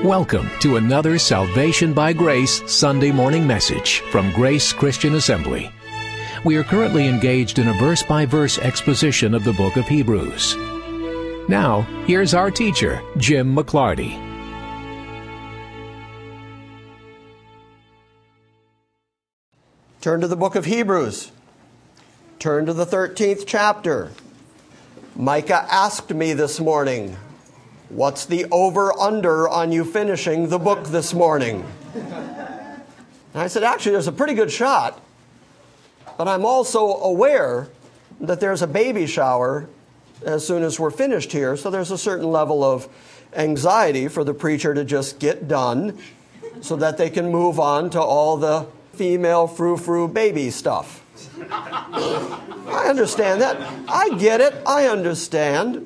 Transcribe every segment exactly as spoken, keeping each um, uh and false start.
Welcome to another Salvation by Grace Sunday morning message from Grace Christian Assembly. We are currently engaged in a verse-by-verse exposition of the book of Hebrews. Now, here's our teacher, Jim McClarty. Turn to the book of Hebrews. Turn to the thirteenth chapter. Micah asked me this morning, what's the over-under on you finishing the book this morning? And I said, actually, there's a pretty good shot, but I'm also aware that there's a baby shower as soon as we're finished here, so there's a certain level of anxiety for the preacher to just get done so that they can move on to all the female frou-frou baby stuff. I understand that. I get it. I understand.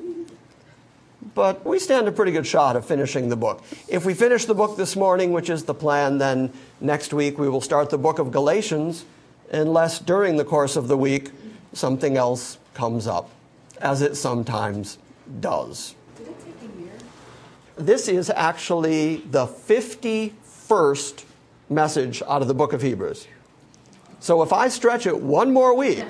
But we stand a pretty good shot of finishing the book. If we finish the book this morning, which is the plan, then next week we will start the book of Galatians, unless during the course of the week something else comes up, as it sometimes does. Did it take a year? This is actually the fifty-first message out of the book of Hebrews. So if I stretch it one more week,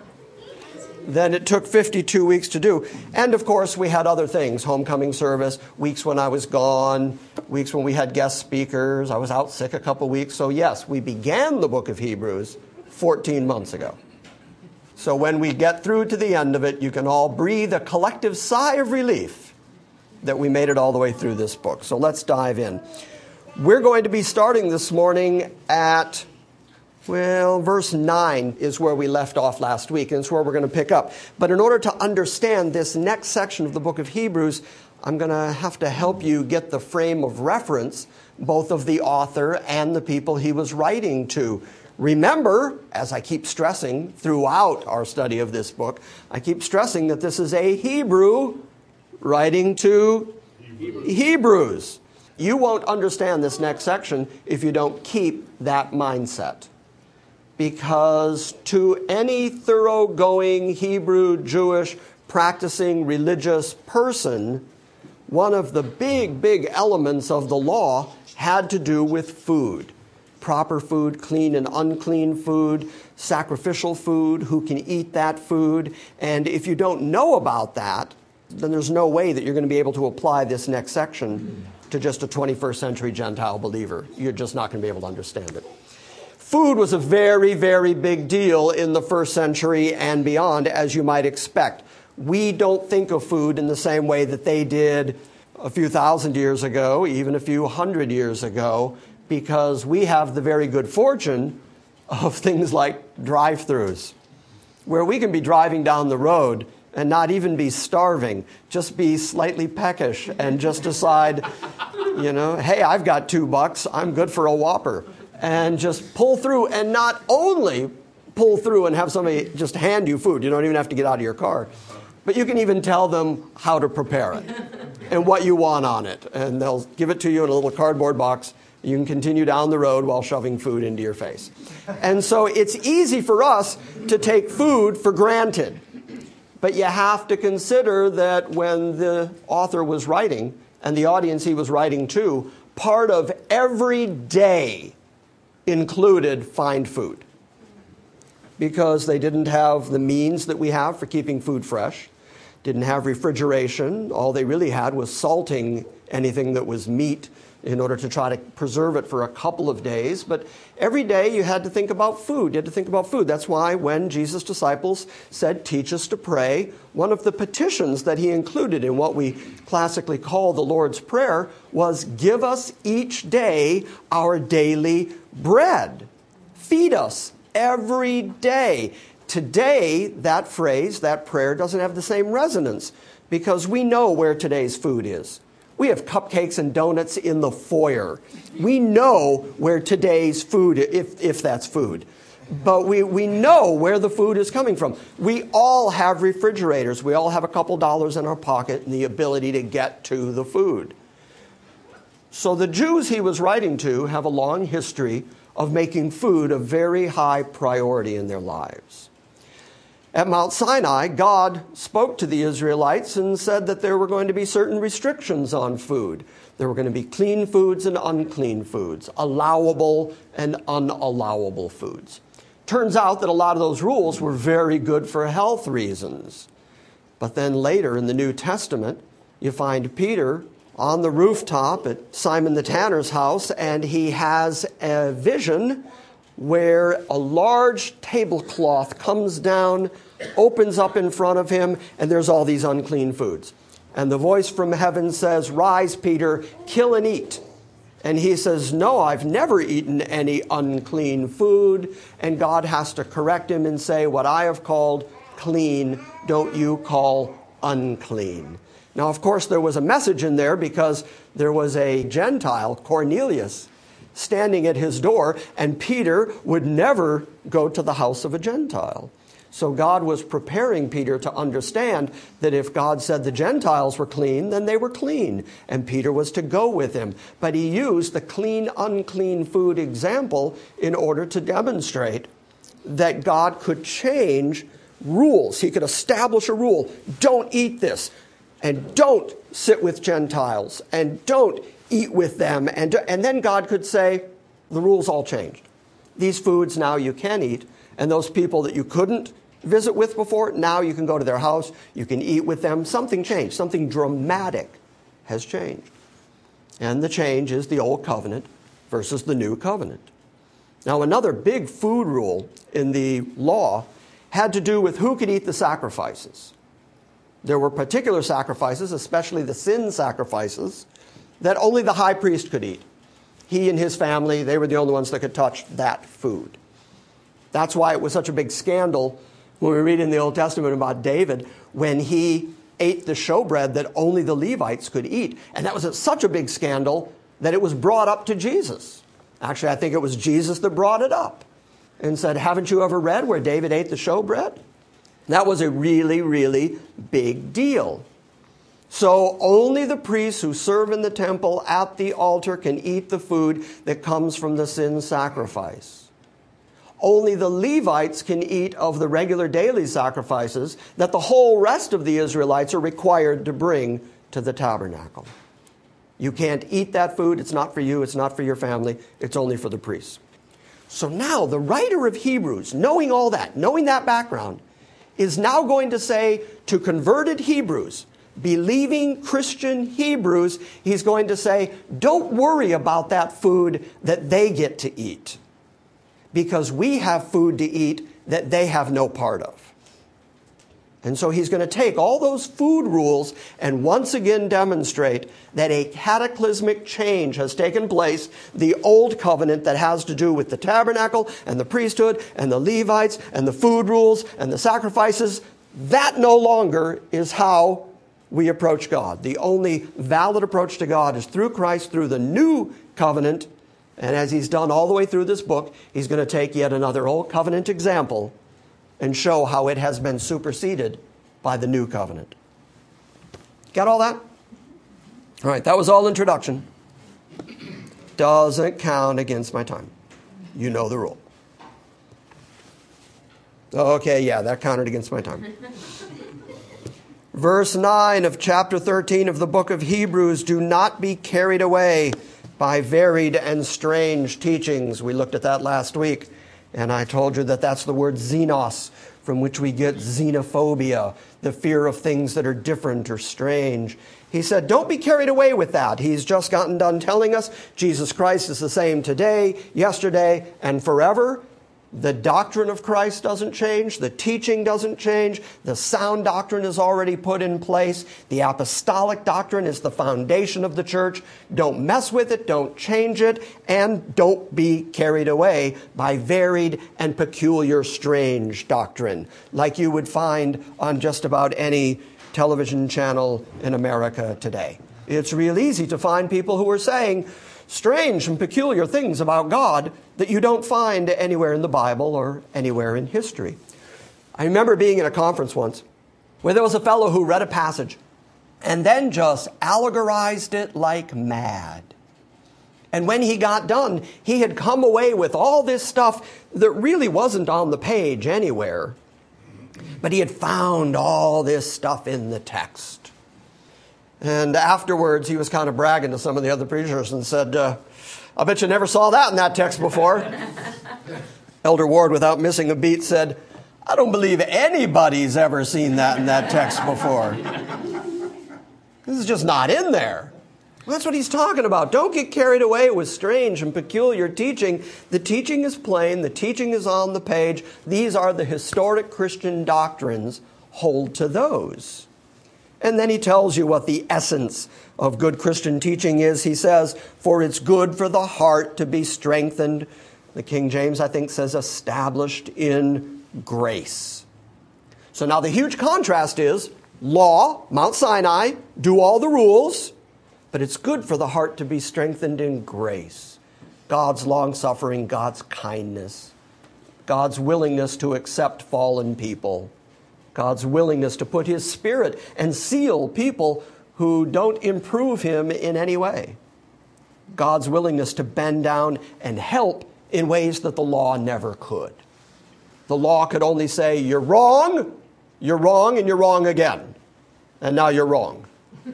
then it took fifty-two weeks to do. And of course, we had other things, homecoming service, weeks when I was gone, weeks when we had guest speakers. I was out sick a couple weeks. So yes, we began the book of Hebrews fourteen months ago. So when we get through to the end of it, you can all breathe a collective sigh of relief that we made it all the way through this book. So let's dive in. We're going to be starting this morning at Well, verse nine is where we left off last week, and it's where we're going to pick up. But in order to understand this next section of the book of Hebrews, I'm going to have to help you get the frame of reference, both of the author and the people he was writing to. Remember, as I keep stressing throughout our study of this book, I keep stressing that this is a Hebrew writing to Hebrews. Hebrews. You won't understand this next section if you don't keep that mindset. Because to any thoroughgoing Hebrew, Jewish, practicing religious person, one of the big, big elements of the law had to do with food. Proper food, clean and unclean food, sacrificial food, who can eat that food. And if you don't know about that, then there's no way that you're going to be able to apply this next section to just a twenty-first century Gentile believer. You're just not going to be able to understand it. Food was a very, very big deal in the first century and beyond, as you might expect. We don't think of food in the same way that they did a few thousand years ago, even a few hundred years ago, because we have the very good fortune of things like drive-thrus, where we can be driving down the road and not even be starving, just be slightly peckish and just decide, you know, hey, I've got two bucks, I'm good for a Whopper. And just pull through, and not only pull through and have somebody just hand you food. You don't even have to get out of your car. But you can even tell them how to prepare it and what you want on it. And they'll give it to you in a little cardboard box. You can continue down the road while shoving food into your face. And so it's easy for us to take food for granted. But you have to consider that when the author was writing, and the audience he was writing to, part of every day included find food, because they didn't have the means that we have for keeping food fresh, didn't have refrigeration. All they really had was salting anything that was meat in order to try to preserve it for a couple of days. But every day you had to think about food. You had to think about food. That's why when Jesus' disciples said, teach us to pray, one of the petitions that he included in what we classically call the Lord's Prayer was, give us each day our daily bread. Feed us every day. Today, that phrase, that prayer doesn't have the same resonance because we know where today's food is. We have cupcakes and donuts in the foyer. We know where today's food, if, if that's food. But we, we know where the food is coming from. We all have refrigerators. We all have a couple dollars in our pocket and the ability to get to the food. So the Jews he was writing to have a long history of making food a very high priority in their lives. At Mount Sinai, God spoke to the Israelites and said that there were going to be certain restrictions on food. There were going to be clean foods and unclean foods, allowable and unallowable foods. Turns out that a lot of those rules were very good for health reasons. But then later in the New Testament, you find Peter on the rooftop at Simon the Tanner's house, and he has a vision where a large tablecloth comes down, opens up in front of him, and there's all these unclean foods. And the voice from heaven says, "Rise, Peter, kill and eat." And he says, "No, I've never eaten any unclean food." And God has to correct him and say, "What I have called clean, don't you call unclean." Now, of course, there was a message in there because there was a Gentile, Cornelius, standing at his door, and Peter would never go to the house of a Gentile. So God was preparing Peter to understand that if God said the Gentiles were clean, then they were clean, and Peter was to go with him. But he used the clean, unclean food example in order to demonstrate that God could change rules. He could establish a rule. Don't eat this, and don't sit with Gentiles, and don't eat with them. And, and then God could say, the rules all changed. These foods now you can eat, and those people that you couldn't visit with before, now you can go to their house, you can eat with them. Something changed. Something dramatic has changed. And the change is the old covenant versus the new covenant. Now, another big food rule in the law had to do with who could eat the sacrifices. There were particular sacrifices, especially the sin sacrifices, that only the high priest could eat. He and his family, they were the only ones that could touch that food. That's why it was such a big scandal when we read in the Old Testament about David, when he ate the showbread that only the Levites could eat. And that was such a big scandal that it was brought up to Jesus. Actually, I think it was Jesus that brought it up and said, "Haven't you ever read where David ate the showbread?" That was a really, really big deal. So only the priests who serve in the temple at the altar can eat the food that comes from the sin sacrifice. Only the Levites can eat of the regular daily sacrifices that the whole rest of the Israelites are required to bring to the tabernacle. You can't eat that food. It's not for you. It's not for your family. It's only for the priests. So now the writer of Hebrews, knowing all that, knowing that background, is now going to say to converted Hebrews, believing Christian Hebrews, he's going to say, don't worry about that food that they get to eat, because we have food to eat that they have no part of. And so he's going to take all those food rules and once again demonstrate that a cataclysmic change has taken place. The old covenant that has to do with the tabernacle and the priesthood and the Levites and the food rules and the sacrifices, that no longer is how we approach God. The only valid approach to God is through Christ, through the new covenant. And as he's done all the way through this book, he's going to take yet another old covenant example and show how it has been superseded by the new covenant. Got all that? All right, that was all introduction. Doesn't count against my time. You know the rule. Okay, yeah, that counted against my time. Verse nine of chapter thirteen of the book of Hebrews, do not be carried away by varied and strange teachings. We looked at that last week, and I told you that that's the word xenos, from which we get xenophobia, the fear of things that are different or strange. He said, don't be carried away with that. He's just gotten done telling us Jesus Christ is the same today, yesterday, and forever. The doctrine of Christ doesn't change. The teaching doesn't change. The sound doctrine is already put in place. The apostolic doctrine is the foundation of the church. Don't mess with it. Don't change it. And don't be carried away by varied and peculiar, strange doctrine, like you would find on just about any television channel in America today. It's real easy to find people who are saying strange and peculiar things about God that you don't find anywhere in the Bible or anywhere in history. I remember being in a conference once where there was a fellow who read a passage and then just allegorized it like mad. And when he got done, he had come away with all this stuff that really wasn't on the page anywhere. But he had found all this stuff in the text. And afterwards, he was kind of bragging to some of the other preachers and said, uh, I bet you never saw that in that text before. Elder Ward, without missing a beat, said, I don't believe anybody's ever seen that in that text before. This is just not in there. Well, that's what he's talking about. Don't get carried away with strange and peculiar teaching. The teaching is plain. The teaching is on the page. These are the historic Christian doctrines. Hold to those. And then he tells you what the essence of good Christian teaching is. He says, for it's good for the heart to be strengthened. The King James, I think, says established in grace. So now the huge contrast is law, Mount Sinai, do all the rules, but it's good for the heart to be strengthened in grace. God's long-suffering, God's kindness, God's willingness to accept fallen people, God's willingness to put his Spirit and seal people who don't improve him in any way. God's willingness to bend down and help in ways that the law never could. The law could only say, you're wrong, you're wrong, and you're wrong again. And now you're wrong.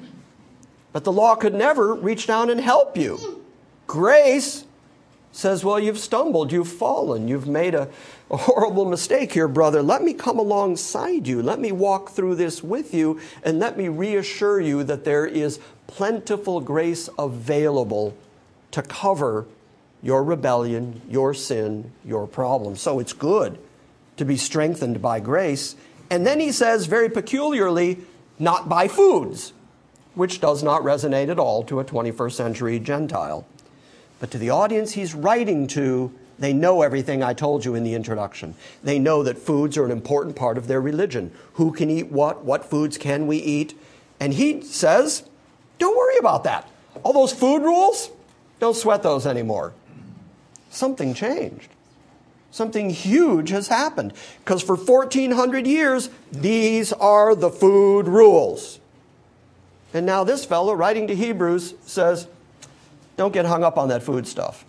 But the law could never reach down and help you. Grace says, well, you've stumbled, you've fallen, you've made a, a horrible mistake here, brother. Let me come alongside you. Let me walk through this with you, and let me reassure you that there is plentiful grace available to cover your rebellion, your sin, your problem. So it's good to be strengthened by grace. And then he says, very peculiarly, not by foods, which does not resonate at all to a twenty-first century Gentile. But to the audience he's writing to, they know everything I told you in the introduction. They know that foods are an important part of their religion. Who can eat what? What foods can we eat? And he says, don't worry about that. All those food rules, don't sweat those anymore. Something changed. Something huge has happened. Because for fourteen hundred years, these are the food rules. And now this fellow writing to Hebrews says, don't get hung up on that food stuff.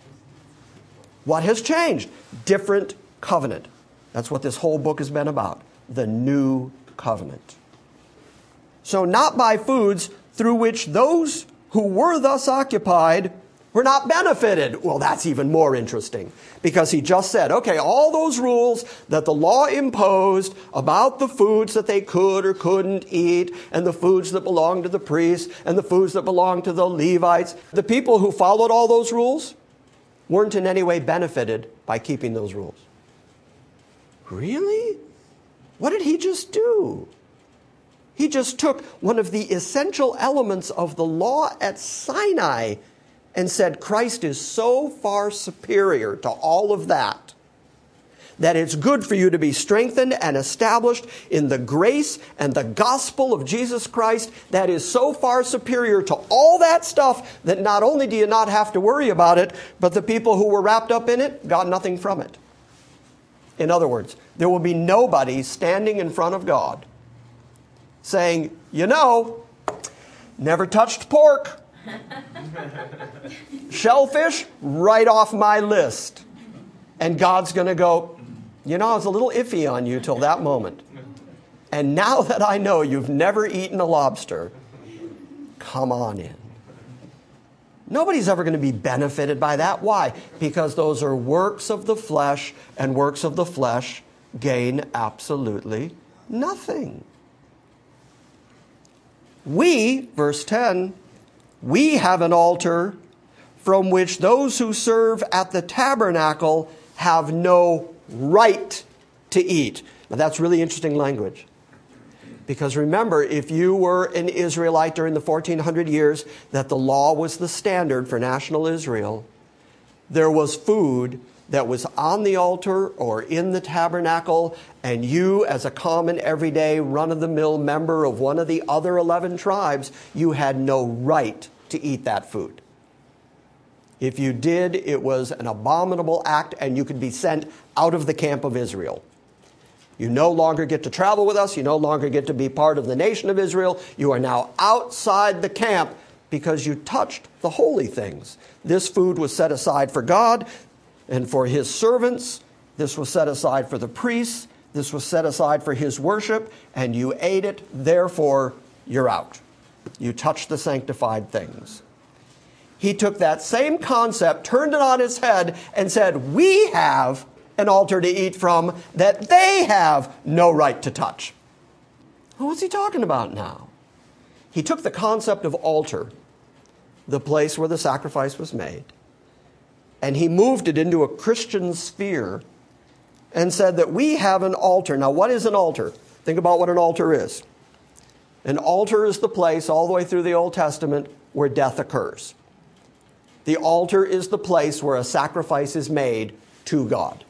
What has changed? Different covenant. That's what this whole book has been about. The new covenant. So not by foods through which those who were thus occupied were not benefited. Well, that's even more interesting, because he just said, okay, all those rules that the law imposed about the foods that they could or couldn't eat, and the foods that belonged to the priests, and the foods that belonged to the Levites, the people who followed all those rules weren't in any way benefited by keeping those rules. Really? What did he just do? He just took one of the essential elements of the law at Sinai and said Christ is so far superior to all of that, that it's good for you to be strengthened and established in the grace and the gospel of Jesus Christ that is so far superior to all that stuff that not only do you not have to worry about it, but the people who were wrapped up in it got nothing from it. In other words, there will be nobody standing in front of God saying, you know, never touched pork. Shellfish, right off my list. And God's going to go, you know, I was a little iffy on you till that moment. And now that I know you've never eaten a lobster, come on in. Nobody's ever going to be benefited by that. Why? Because those are works of the flesh, and works of the flesh gain absolutely nothing. We, verse ten, we have an altar from which those who serve at the tabernacle have no right to eat. Now that's really interesting language. Because remember, if you were an Israelite during the fourteen hundred years that the law was the standard for national Israel, there was food that was on the altar or in the tabernacle, and you, as a common, everyday, run-of-the-mill member of one of the other eleven tribes, you had no right to eat that food. If you did, it was an abominable act, and you could be sent out of the camp of Israel. You no longer get to travel with us. You no longer get to be part of the nation of Israel. You are now outside the camp because you touched the holy things. This food was set aside for God and for his servants. This was set aside for the priests. This was set aside for his worship, and you ate it, therefore you're out. You touched the sanctified things. He took that same concept, turned it on its head, and said, we have an altar to eat from that they have no right to touch. What's he talking about now? He took the concept of altar, the place where the sacrifice was made, and he moved it into a Christian sphere and said that we have an altar. Now, what is an altar? Think about what an altar is. An altar is the place all the way through the Old Testament where death occurs. The altar is the place where a sacrifice is made to God.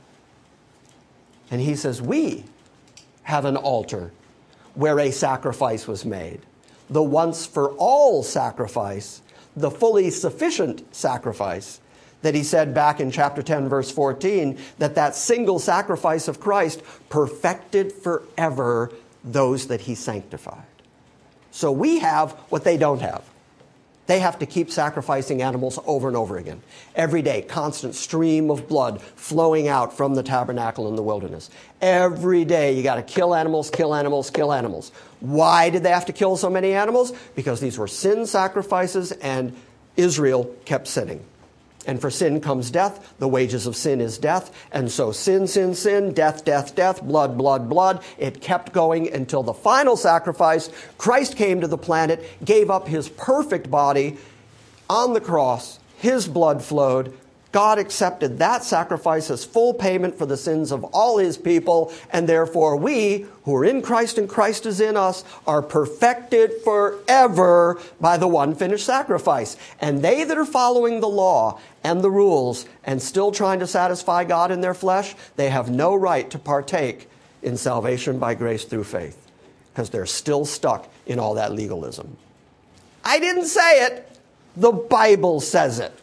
And he says, we have an altar where a sacrifice was made. The once for all sacrifice, the fully sufficient sacrifice that he said back in chapter ten, verse fourteen, that that single sacrifice of Christ perfected forever those that he sanctified. So we have what they don't have. They have to keep sacrificing animals over and over again. Every day, constant stream of blood flowing out from the tabernacle in the wilderness. Every day, you got to kill animals, kill animals, kill animals. Why did they have to kill so many animals? Because these were sin sacrifices and Israel kept sinning. And for sin comes death. The wages of sin is death. And so sin, sin, sin, death, death, death, blood, blood, blood. It kept going until the final sacrifice. Christ came to the planet, gave up his perfect body on the cross. His blood flowed. God accepted that sacrifice as full payment for the sins of all his people. And therefore we, who are in Christ and Christ is in us, are perfected forever by the one finished sacrifice. And they that are following the law and the rules and still trying to satisfy God in their flesh, they have no right to partake in salvation by grace through faith, because they're still stuck in all that legalism. I didn't say it. The Bible says it.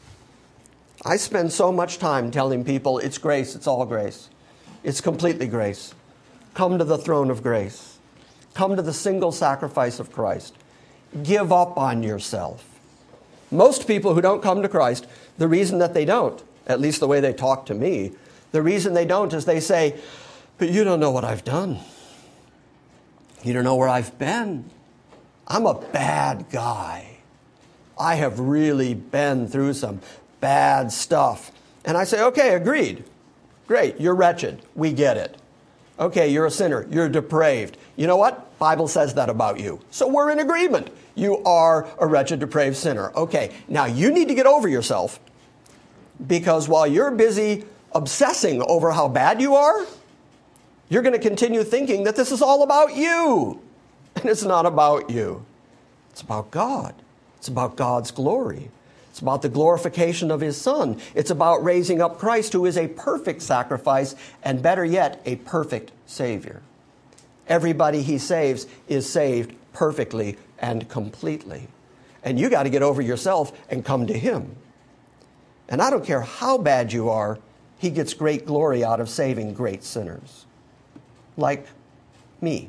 I spend so much time telling people it's grace, it's all grace. It's completely grace. Come to the throne of grace. Come to the single sacrifice of Christ. Give up on yourself. Most people who don't come to Christ, the reason that they don't, at least the way they talk to me, the reason they don't is they say, but you don't know what I've done. You don't know where I've been. I'm a bad guy. I have really been through some bad stuff. And I say, okay, agreed. Great, you're wretched. We get it. Okay, you're a sinner. You're depraved. You know what? Bible says that about you. So we're in agreement. You are a wretched, depraved sinner. Okay, now you need to get over yourself, because while you're busy obsessing over how bad you are, you're going to continue thinking that this is all about you. And it's not about you. It's about God. It's about God's glory. It's about the glorification of his Son. It's about raising up Christ, who is a perfect sacrifice, and better yet, a perfect Savior. Everybody he saves is saved perfectly and completely. And you got to get over yourself and come to him. And I don't care how bad you are, he gets great glory out of saving great sinners. Like me.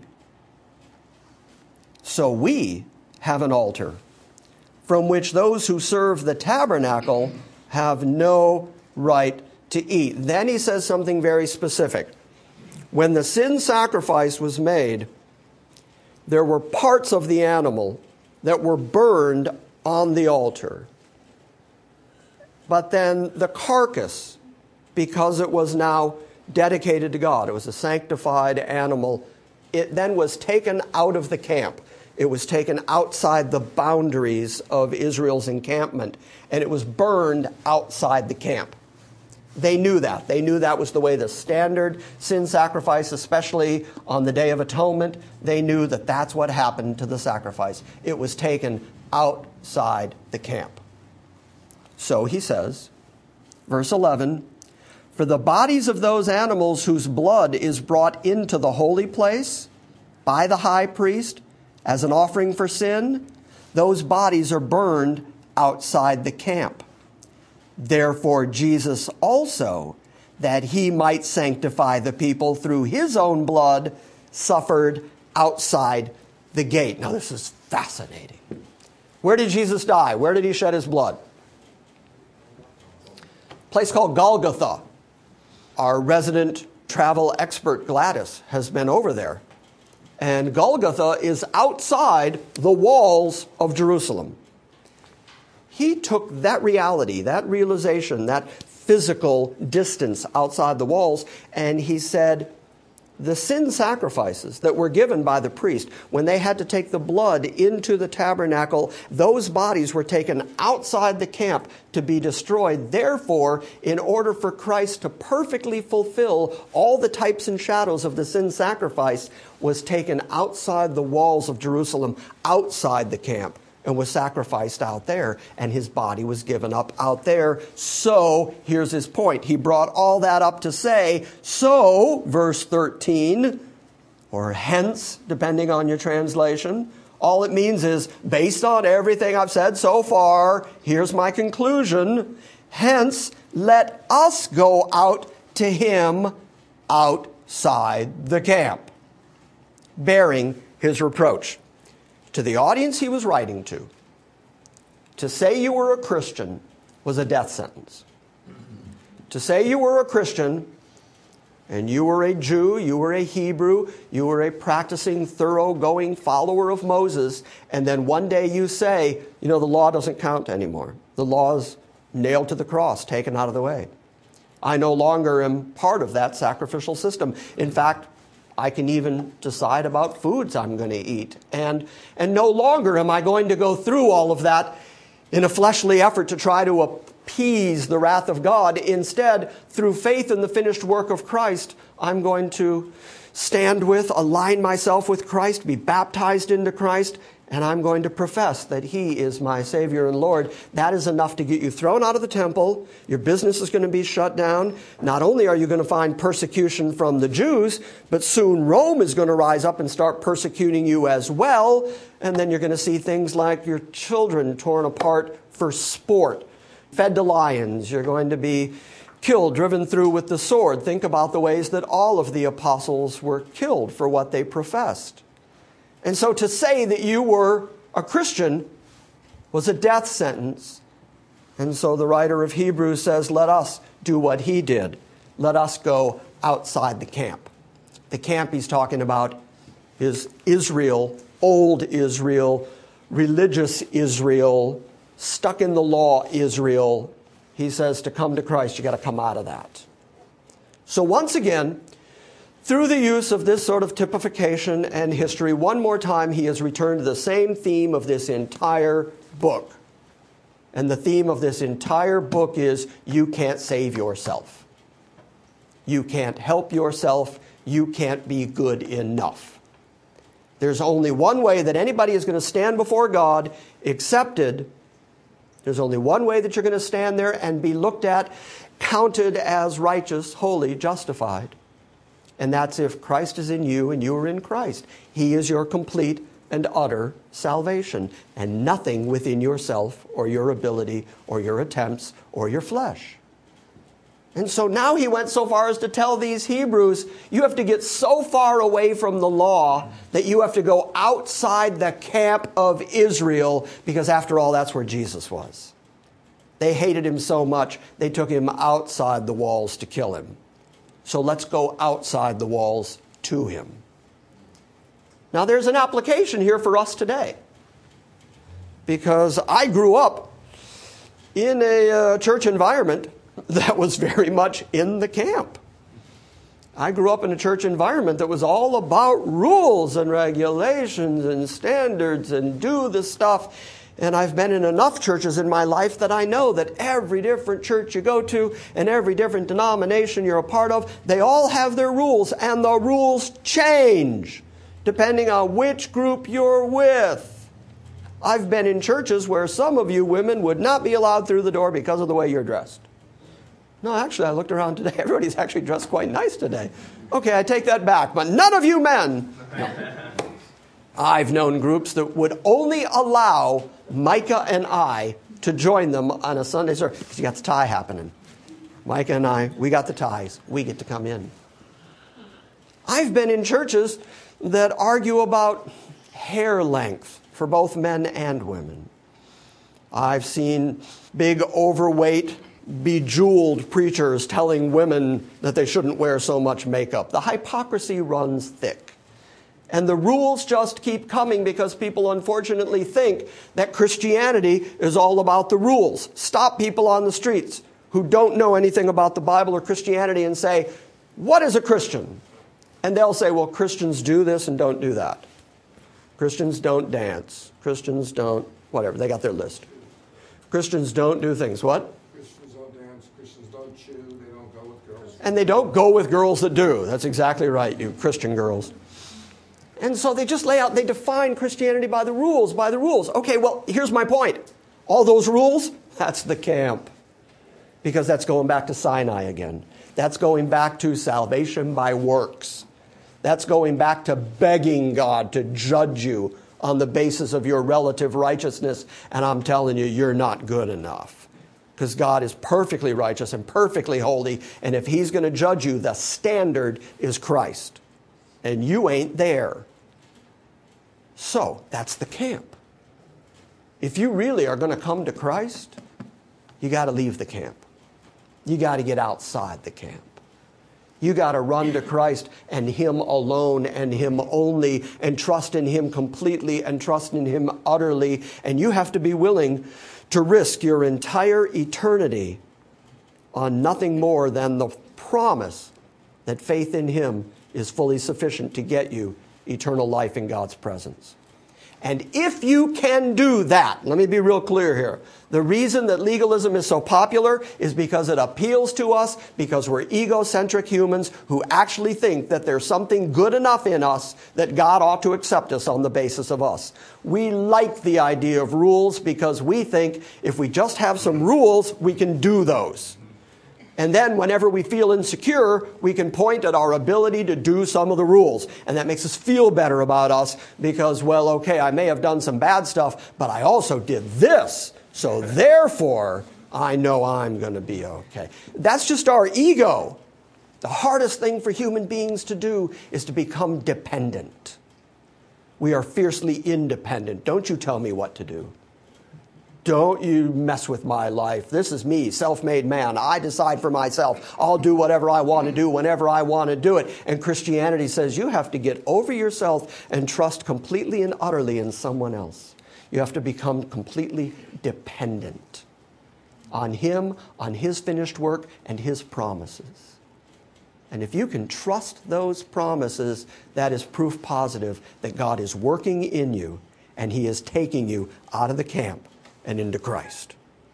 So we have an altar from which those who serve the tabernacle have no right to eat. Then he says something very specific. When the sin sacrifice was made, there were parts of the animal that were burned on the altar. But then the carcass, because it was now dedicated to God, it was a sanctified animal, it then was taken out of the camp. It was taken outside the boundaries of Israel's encampment, and it was burned outside the camp. They knew that. They knew that was the way the standard sin sacrifice, especially on the Day of Atonement, they knew that that's what happened to the sacrifice. It was taken outside the camp. So he says, verse eleven, for the bodies of those animals whose blood is brought into the holy place by the high priest as an offering for sin, those bodies are burned outside the camp. Therefore, Jesus also, that he might sanctify the people through his own blood, suffered outside the gate. Now, this is fascinating. Where did Jesus die? Where did he shed his blood? A place called Golgotha. Our resident travel expert Gladys has been over there. And Golgotha is outside the walls of Jerusalem. He took that reality, that realization, that physical distance outside the walls, and he said, the sin sacrifices that were given by the priest, when they had to take the blood into the tabernacle, those bodies were taken outside the camp to be destroyed. Therefore, in order for Christ to perfectly fulfill all the types and shadows of the sin sacrifice, was taken outside the walls of Jerusalem, outside the camp, and was sacrificed out there, and his body was given up out there. So, here's his point. He brought all that up to say, so, verse thirteen, or hence, depending on your translation, all it means is, based on everything I've said so far, here's my conclusion. Hence, let us go out to him outside the camp, bearing his reproach. To the audience he was writing to, to say you were a Christian was a death sentence. To say you were a Christian and you were a Jew, you were a Hebrew, you were a practicing, thoroughgoing follower of Moses, and then one day you say, you know, the law doesn't count anymore. The law is nailed to the cross, taken out of the way. I no longer am part of that sacrificial system. In fact, I can even decide about foods I'm going to eat. And, and no longer am I going to go through all of that in a fleshly effort to try to appease the wrath of God. Instead, through faith in the finished work of Christ, I'm going to stand with, align myself with Christ, be baptized into Christ, and I'm going to profess that he is my Savior and Lord. That is enough to get you thrown out of the temple. Your business is going to be shut down. Not only are you going to find persecution from the Jews, but soon Rome is going to rise up and start persecuting you as well. And then you're going to see things like your children torn apart for sport, fed to lions. You're going to be killed, driven through with the sword. Think about the ways that all of the apostles were killed for what they professed. And so to say that you were a Christian was a death sentence. And so the writer of Hebrews says, let us do what he did. Let us go outside the camp. The camp he's talking about is Israel, old Israel, religious Israel, stuck in the law Israel. He says to come to Christ, you got to come out of that. So once again, through the use of this sort of typification and history, one more time he has returned to the same theme of this entire book. And the theme of this entire book is, you can't save yourself. You can't help yourself. You can't be good enough. There's only one way that anybody is going to stand before God accepted. There's only one way that you're going to stand there and be looked at, counted as righteous, holy, justified. And that's if Christ is in you and you are in Christ. He is your complete and utter salvation, and nothing within yourself or your ability or your attempts or your flesh. And so now he went so far as to tell these Hebrews, you have to get so far away from the law that you have to go outside the camp of Israel, because after all, that's where Jesus was. They hated him so much, they took him outside the walls to kill him. So let's go outside the walls to him. Now there's an application here for us today, because I grew up in a uh, church environment that was very much in the camp. I grew up in a church environment that was all about rules and regulations and standards and do the stuff. And I've been in enough churches in my life that I know that every different church you go to and every different denomination you're a part of, they all have their rules, and the rules change depending on which group you're with. I've been in churches where some of you women would not be allowed through the door because of the way you're dressed. No, actually, I looked around today. Everybody's actually dressed quite nice today. Okay, I take that back, but none of you men. No. I've known groups that would only allow Micah and I to join them on a Sunday service, because you got the tie happening. Micah and I, we got the ties. We get to come in. I've been in churches that argue about hair length for both men and women. I've seen big, overweight bejeweled preachers telling women that they shouldn't wear so much makeup. The hypocrisy runs thick. And the rules just keep coming because people unfortunately think that Christianity is all about the rules. Stop people on the streets who don't know anything about the Bible or Christianity and say, "What is a Christian?" And they'll say, "Well, Christians do this and don't do that. Christians don't dance. Christians don't," whatever. They got their list. Christians don't do things. What? Christians don't dance. Christians don't chew. They don't go with girls. And they don't go with girls that do. That's exactly right, you Christian girls. And so they just lay out, they define Christianity by the rules, by the rules. Okay, well, here's my point. All those rules, that's the camp. Because that's going back to Sinai again. That's going back to salvation by works. That's going back to begging God to judge you on the basis of your relative righteousness. And I'm telling you, you're not good enough. Because God is perfectly righteous and perfectly holy. And if He's going to judge you, the standard is Christ. And you ain't there. So, that's the camp. If you really are going to come to Christ, you got to leave the camp. You got to get outside the camp. You got to run to Christ and Him alone and Him only, and trust in Him completely and trust in Him utterly. And you have to be willing to risk your entire eternity on nothing more than the promise that faith in Him is fully sufficient to get you eternal life in God's presence. And if you can do that, let me be real clear here. The reason that legalism is so popular is because it appeals to us, because we're egocentric humans who actually think that there's something good enough in us that God ought to accept us on the basis of us. We like the idea of rules because we think if we just have some rules, we can do those. And then whenever we feel insecure, we can point at our ability to do some of the rules. And that makes us feel better about us because, well, okay, I may have done some bad stuff, but I also did this. So therefore, I know I'm going to be okay. That's just our ego. The hardest thing for human beings to do is to become dependent. We are fiercely independent. Don't you tell me what to do. Don't you mess with my life. This is me, self-made man. I decide for myself. I'll do whatever I want to do whenever I want to do it. And Christianity says you have to get over yourself and trust completely and utterly in someone else. You have to become completely dependent on Him, on His finished work, and His promises. And if you can trust those promises, that is proof positive that God is working in you and He is taking you out of the camp and into Christ.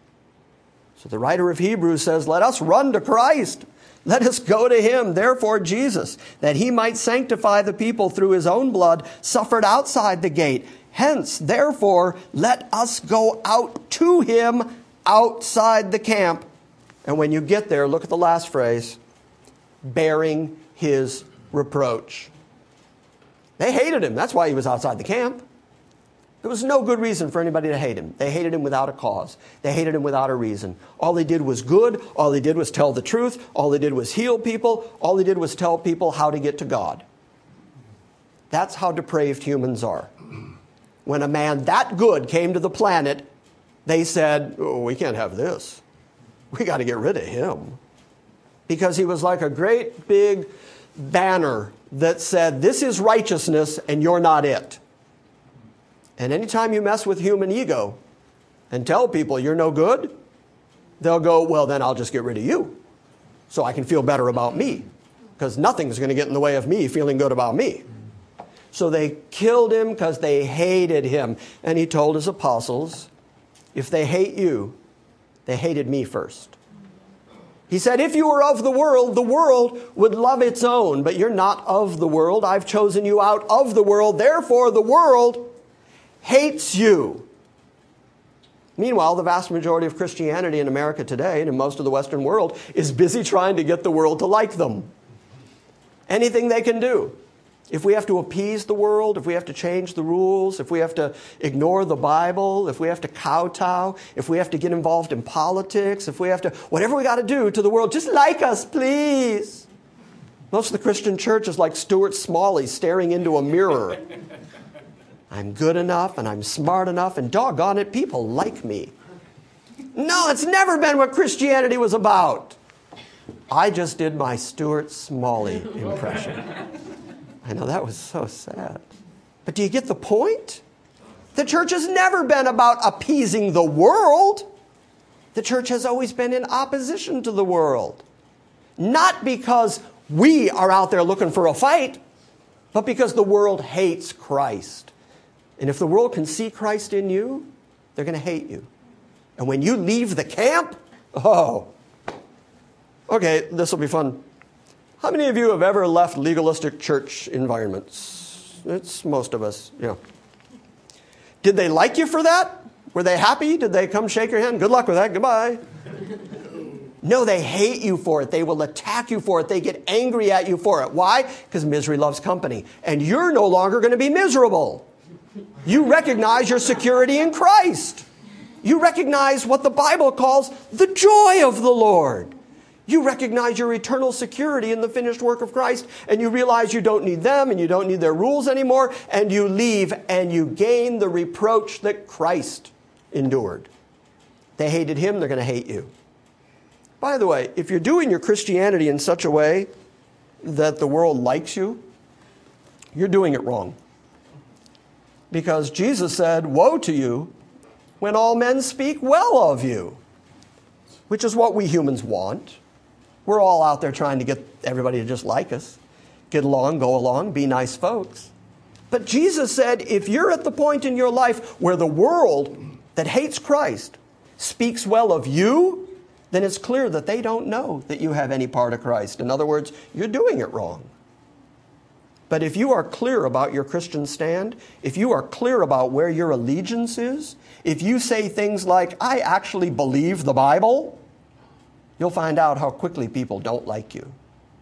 So the writer of Hebrews says, let us run to Christ. Let us go to Him. Therefore Jesus, that He might sanctify the people through His own blood, suffered outside the gate. Hence, therefore, let us go out to Him outside the camp. And when you get there, look at the last phrase, bearing His reproach. They hated Him. That's why He was outside the camp. There was no good reason for anybody to hate Him. They hated Him without a cause. They hated Him without a reason. All He did was good. All He did was tell the truth. All He did was heal people. All He did was tell people how to get to God. That's how depraved humans are. When a man that good came to the planet, they said, oh, we can't have this. We got to get rid of him. Because he was like a great big banner that said, this is righteousness and you're not it. And anytime you mess with human ego and tell people you're no good, they'll go, well, then I'll just get rid of you so I can feel better about me, because nothing's going to get in the way of me feeling good about me. So they killed Him because they hated Him. And He told His apostles, if they hate you, they hated me first. He said, if you were of the world, the world would love its own, but you're not of the world. I've chosen you out of the world. Therefore, the world hates you. Meanwhile, the vast majority of Christianity in America today and in most of the Western world is busy trying to get the world to like them. Anything they can do. If we have to appease the world, if we have to change the rules, if we have to ignore the Bible, if we have to kowtow, if we have to get involved in politics, if we have to, whatever we got to do to the world, just like us, please. Most of the Christian church is like Stuart Smalley staring into a mirror. I'm good enough and I'm smart enough and doggone it, people like me. No, it's never been what Christianity was about. I just did my Stuart Smalley impression. I know, that was so sad. But do you get the point? The church has never been about appeasing the world. The church has always been in opposition to the world. Not because we are out there looking for a fight, but because the world hates Christ. And if the world can see Christ in you, they're going to hate you. And when you leave the camp, oh, okay, this will be fun. How many of you have ever left legalistic church environments? It's most of us, yeah. Did they like you for that? Were they happy? Did they come shake your hand? Good luck with that. Goodbye. No, they hate you for it. They will attack you for it. They get angry at you for it. Why? Because misery loves company. And you're no longer going to be miserable. You recognize your security in Christ. You recognize what the Bible calls the joy of the Lord. You recognize your eternal security in the finished work of Christ, and you realize you don't need them and you don't need their rules anymore, and you leave and you gain the reproach that Christ endured. They hated him, they're going to hate you. By the way, if you're doing your Christianity in such a way that the world likes you, you're doing it wrong. Because Jesus said, "Woe to you when all men speak well of you," which is what we humans want. We're all out there trying to get everybody to just like us. Get along, go along, be nice folks. But Jesus said, if you're at the point in your life where the world that hates Christ speaks well of you, then it's clear that they don't know that you have any part of Christ. In other words, you're doing it wrong. But if you are clear about your Christian stand, if you are clear about where your allegiance is, if you say things like, I actually believe the Bible, you'll find out how quickly people don't like you.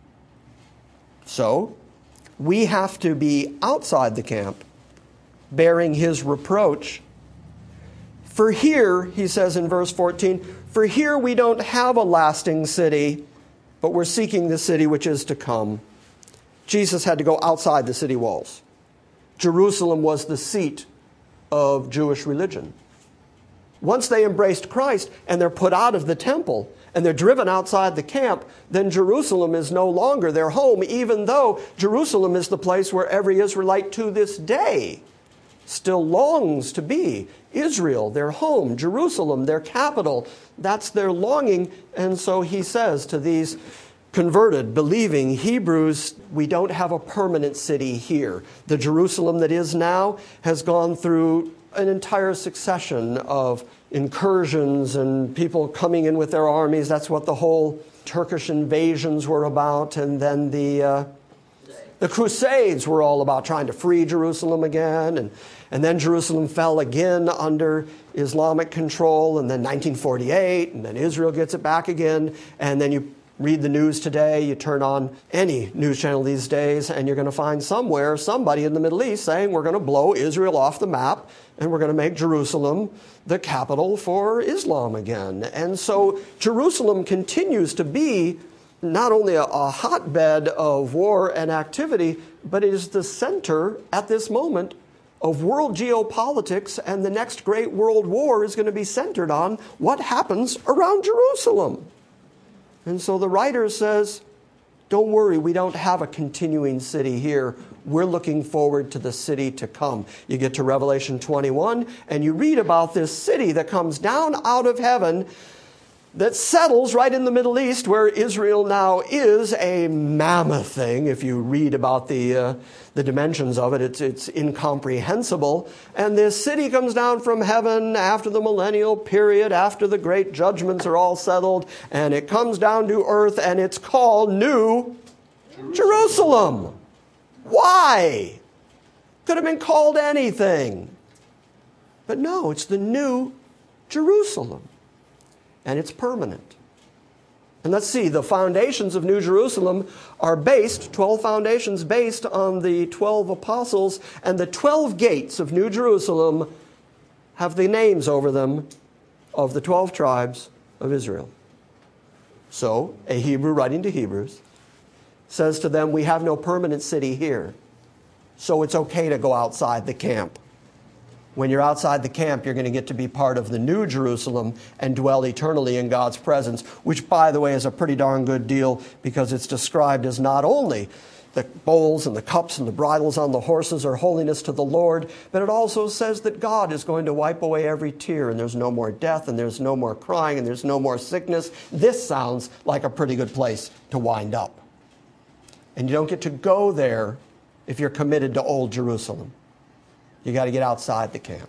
So, we have to be outside the camp, bearing his reproach. For here, he says in verse fourteen, for here we don't have a lasting city, but we're seeking the city which is to come. Jesus had to go outside the city walls. Jerusalem was the seat of Jewish religion. Once they embraced Christ and they're put out of the temple and they're driven outside the camp, then Jerusalem is no longer their home, even though Jerusalem is the place where every Israelite to this day still longs to be. Israel, their home, Jerusalem, their capital, that's their longing. And so he says to these converted, believing Hebrews, we don't have a permanent city here. The Jerusalem that is now has gone through an entire succession of incursions and people coming in with their armies. That's what the whole Turkish invasions were about. And then the uh, the Crusades were all about trying to free Jerusalem again. And, and then Jerusalem fell again under Islamic control. And then nineteen forty-eight, and then Israel gets it back again. And then you read the news today, you turn on any news channel these days, and you're going to find somewhere somebody in the Middle East saying we're going to blow Israel off the map and we're going to make Jerusalem the capital for Islam again. And so Jerusalem continues to be not only a, a hotbed of war and activity, but it is the center at this moment of world geopolitics, and the next great world war is going to be centered on what happens around Jerusalem. And so the writer says, don't worry, we don't have a continuing city here. We're looking forward to the city to come. You get to Revelation twenty-one, and you read about this city that comes down out of heaven that settles right in the Middle East, where Israel now is, a mammoth thing. If you read about the uh, the dimensions of it, it's, it's incomprehensible. And this city comes down from heaven after the millennial period, after the great judgments are all settled, and it comes down to earth, and it's called New Jerusalem. Jerusalem. Why? Could have been called anything. But no, it's the New Jerusalem. And it's permanent. And let's see, the foundations of New Jerusalem are based, twelve foundations based on the twelve apostles, and the twelve gates of New Jerusalem have the names over them of the twelve tribes of Israel. So, a Hebrew writing to Hebrews says to them, we have no permanent city here, so it's okay to go outside the camp. When you're outside the camp, you're going to get to be part of the New Jerusalem and dwell eternally in God's presence, which, by the way, is a pretty darn good deal because it's described as not only the bowls and the cups and the bridles on the horses are holiness to the Lord, but it also says that God is going to wipe away every tear, and there's no more death, and there's no more crying, and there's no more sickness. This sounds like a pretty good place to wind up. And you don't get to go there if you're committed to Old Jerusalem. You got to get outside the camp.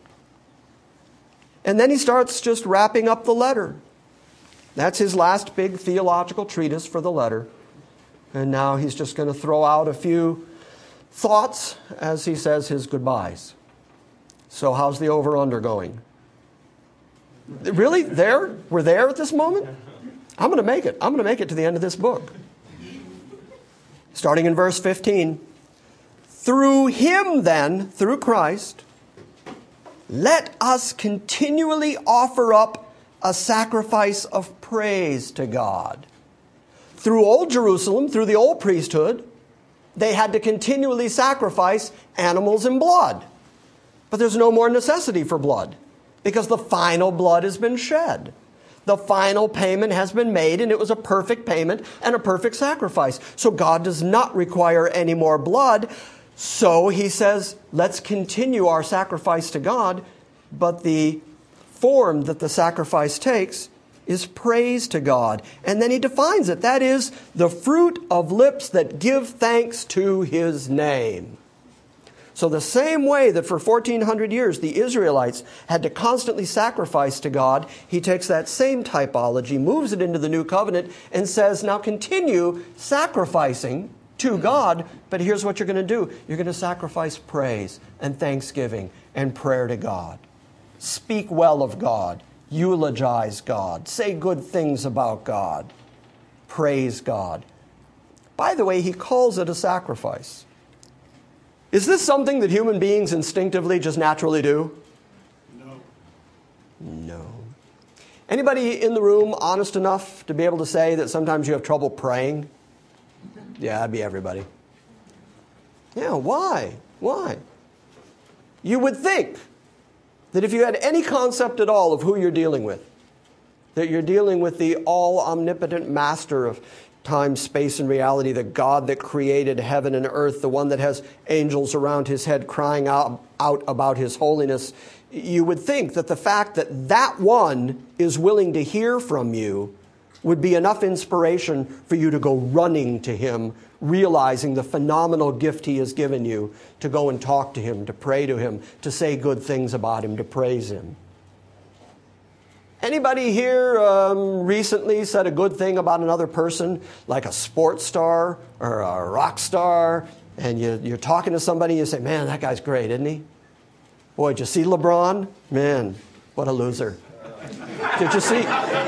And then he starts just wrapping up the letter. That's his last big theological treatise for the letter. And now he's just going to throw out a few thoughts as he says his goodbyes. So how's the over-under going? Really? There? We're there at this moment? I'm going to make it. I'm going to make it to the end of this book. Starting in verse fifteen. Through him then, through Christ, let us continually offer up a sacrifice of praise to God. Through Old Jerusalem, through the old priesthood, they had to continually sacrifice animals and blood. But there's no more necessity for blood because the final blood has been shed. The final payment has been made, and it was a perfect payment and a perfect sacrifice. So God does not require any more blood. So he says, let's continue our sacrifice to God, but the form that the sacrifice takes is praise to God. And then he defines it. That is the fruit of lips that give thanks to his name. So the same way that for fourteen hundred years the Israelites had to constantly sacrifice to God, he takes that same typology, moves it into the new covenant, and says, now continue sacrificing to God, but here's what you're going to do. You're going to sacrifice praise and thanksgiving and prayer to God. Speak well of God. Eulogize God. Say good things about God. Praise God. By the way, he calls it a sacrifice. Is this something that human beings instinctively just naturally do? No. No. Anybody in the room honest enough to be able to say that sometimes you have trouble praying? Yeah, that'd be everybody. Yeah, why? Why? You would think that if you had any concept at all of who you're dealing with, that you're dealing with the all-omnipotent master of time, space, and reality, the God that created heaven and earth, the one that has angels around his head crying out, out about his holiness, you would think that the fact that that one is willing to hear from you would be enough inspiration for you to go running to him, realizing the phenomenal gift he has given you, to go and talk to him, to pray to him, to say good things about him, to praise him. Anybody here um, recently said a good thing about another person, like a sports star or a rock star, and you, you're talking to somebody and you say, man, that guy's great, isn't he? Boy, did you see LeBron? Man, what a loser. Did you see?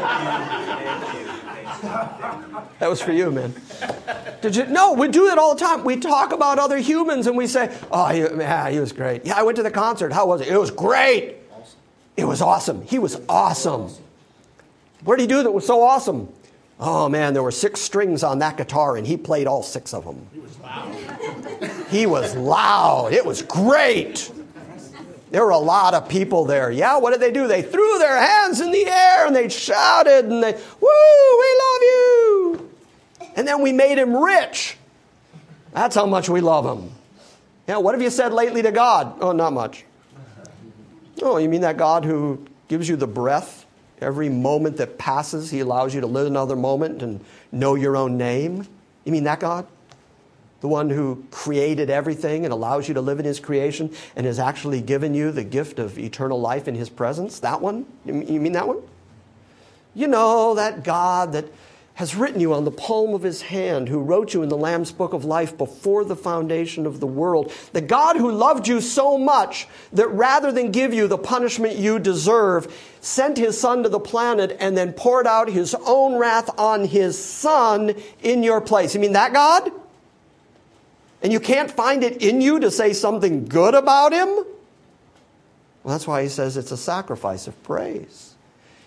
That was for you, man. Did you? No, we do it all the time. We talk about other humans and we say, oh, he, yeah, he was great. Yeah, I went to the concert. How was it? It was great. Awesome. It was awesome. He was awesome. What did he do that was so awesome? Oh, man, there were six strings on that guitar and he played all six of them. He was loud. He was loud. It was great. There were a lot of people there. Yeah, what did they do? They threw their hands in the air and they shouted and they, woo, we love you. And then we made him rich. That's how much we love him. Yeah, what have you said lately to God? Oh, not much. Oh, you mean that God who gives you the breath every moment that passes? He allows you to live another moment and know your own name? You mean that God? The one who created everything and allows you to live in his creation and has actually given you the gift of eternal life in his presence? That one? You mean that one? You know, that God that has written you on the palm of his hand, who wrote you in the Lamb's Book of Life before the foundation of the world. The God who loved you so much that rather than give you the punishment you deserve, sent his son to the planet and then poured out his own wrath on his son in your place. You mean that God? And you can't find it in you to say something good about him? Well, that's why he says it's a sacrifice of praise.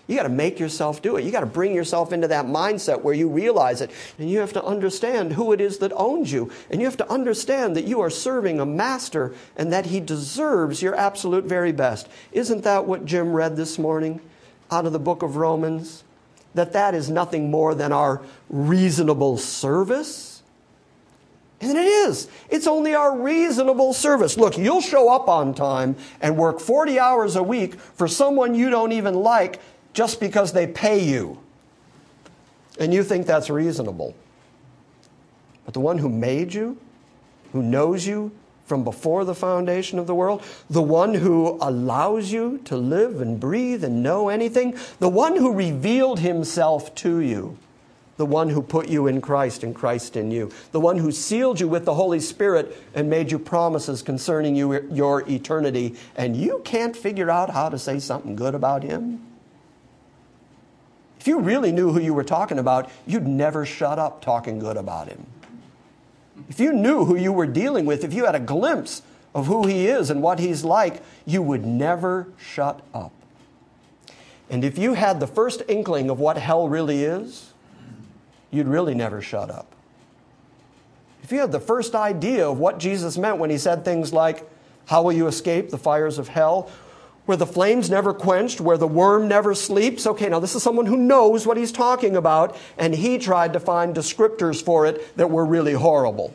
You got to make yourself do it. You got to bring yourself into that mindset where you realize it. And you have to understand who it is that owns you. And you have to understand that you are serving a master and that he deserves your absolute very best. Isn't that what Jim read this morning out of the book of Romans? That that is nothing more than our reasonable service? And it is. It's only our reasonable service. Look, you'll show up on time and work forty hours a week for someone you don't even like just because they pay you. And you think that's reasonable. But the one who made you, who knows you from before the foundation of the world, the one who allows you to live and breathe and know anything, the one who revealed himself to you, the one who put you in Christ and Christ in you, the one who sealed you with the Holy Spirit and made you promises concerning you, your eternity, and you can't figure out how to say something good about him? If you really knew who you were talking about, you'd never shut up talking good about him. If you knew who you were dealing with, if you had a glimpse of who he is and what he's like, you would never shut up. And if you had the first inkling of what hell really is, you'd really never shut up. If you had the first idea of what Jesus meant when he said things like, how will you escape the fires of hell? Where the flames never quenched, where the worm never sleeps. Okay, now this is someone who knows what he's talking about, and he tried to find descriptors for it that were really horrible.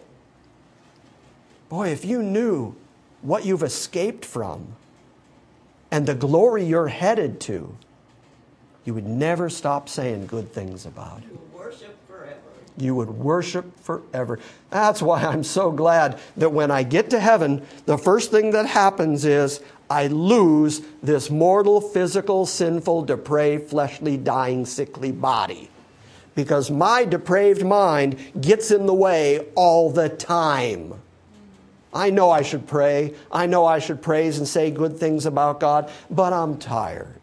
Boy, if you knew what you've escaped from and the glory you're headed to, you would never stop saying good things about it. You would worship forever. You would worship forever. That's why I'm so glad that when I get to heaven, the first thing that happens is I lose this mortal, physical, sinful, depraved, fleshly, dying, sickly body. Because my depraved mind gets in the way all the time. I know I should pray. I know I should praise and say good things about God, but I'm tired.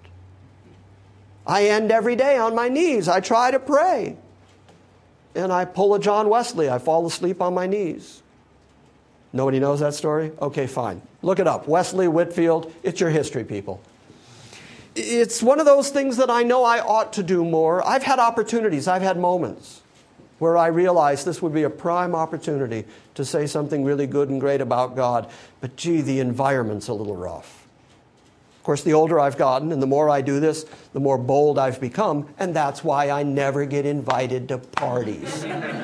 I end every day on my knees. I try to pray. And I pull a John Wesley. I fall asleep on my knees. Nobody knows that story? Okay, fine. Look it up. Wesley, Whitfield. It's your history, people. It's one of those things that I know I ought to do more. I've had opportunities. I've had moments where I realized this would be a prime opportunity to say something really good and great about God. But gee, the environment's a little rough. Of course, the older I've gotten and the more I do this, the more bold I've become. And that's why I never get invited to parties.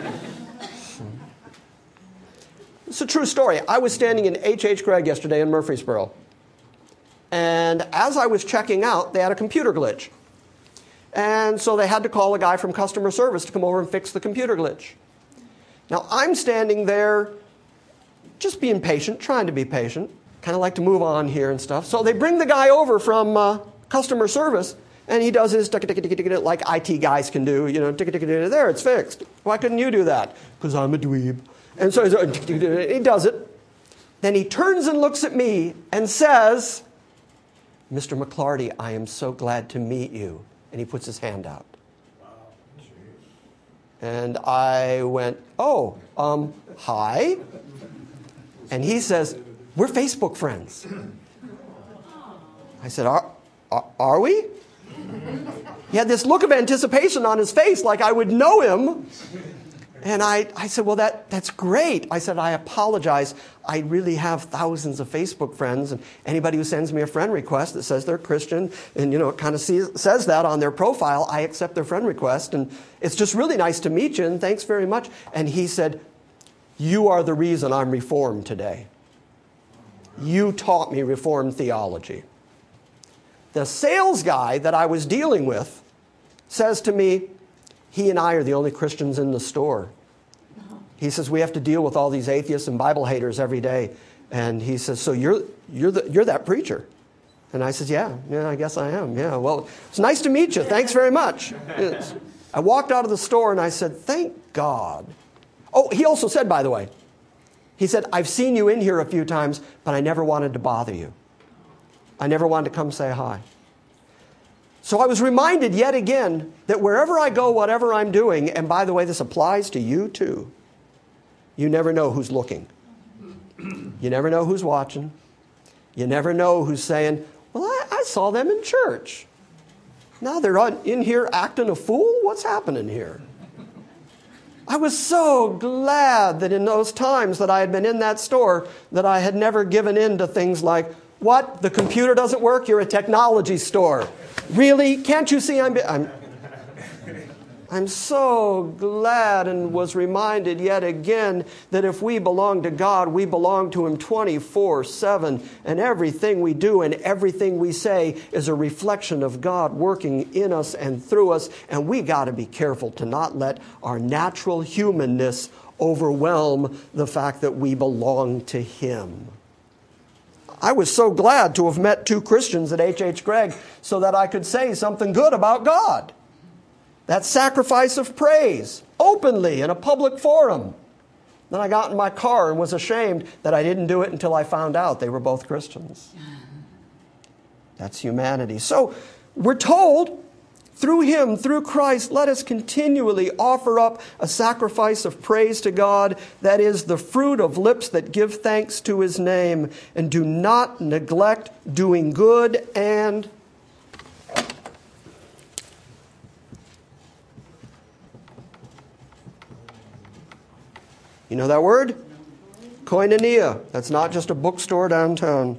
It's a true story. I was standing in H H. Gregg yesterday in Murfreesboro. And as I was checking out, they had a computer glitch. And so they had to call a guy from customer service to come over and fix the computer glitch. Now, I'm standing there just being patient, trying to be patient. Kind of like to move on here and stuff. So they bring the guy over from uh, customer service, and he does his like I T guys can do. You know, there, it's fixed. Why couldn't you do that? Because I'm a dweeb. And so he does it. Then he turns and looks at me and says, Mister McClarty, I am so glad to meet you. And he puts his hand out. And I went, oh, um, hi. And he says, we're Facebook friends. I said, are, are, are we? He had this look of anticipation on his face like I would know him. And I, I said, well, that, that's great. I said, I apologize. I really have thousands of Facebook friends. And anybody who sends me a friend request that says they're Christian and, you know, it kind of sees, says that on their profile, I accept their friend request. And it's just really nice to meet you. And thanks very much. And he said, you are the reason I'm reformed today. You taught me Reformed theology. The sales guy that I was dealing with says to me, he and I are the only Christians in the store. He says, we have to deal with all these atheists and Bible haters every day. And he says, so you're, you're, the, you're that preacher. And I said, yeah, yeah, I guess I am. Yeah, well, it's nice to meet you. Thanks very much. It's, I walked out of the store and I said, thank God. Oh, he also said, by the way, he said, I've seen you in here a few times, but I never wanted to bother you. I never wanted to come say hi. So I was reminded yet again that wherever I go, whatever I'm doing, and by the way, this applies to you too, you never know who's looking. You never know who's watching. You never know who's saying, well, I, I saw them in church. Now they're in here acting a fool? What's happening here? I was so glad that in those times that I had been in that store that I had never given in to things like, what? The computer doesn't work? You're a technology store. Really? Can't you see I'm... I'm I'm so glad and was reminded yet again that if we belong to God, we belong to Him twenty-four seven. And everything we do and everything we say is a reflection of God working in us and through us. And we got to be careful to not let our natural humanness overwhelm the fact that we belong to Him. I was so glad to have met two Christians at H H. Gregg so that I could say something good about God. That sacrifice of praise, openly in a public forum. Then I got in my car and was ashamed that I didn't do it until I found out they were both Christians. That's humanity. So we're told, through Him, through Christ, let us continually offer up a sacrifice of praise to God, that is the fruit of lips that give thanks to His name, and do not neglect doing good and you know that word? Koinonia. That's not just a bookstore downtown.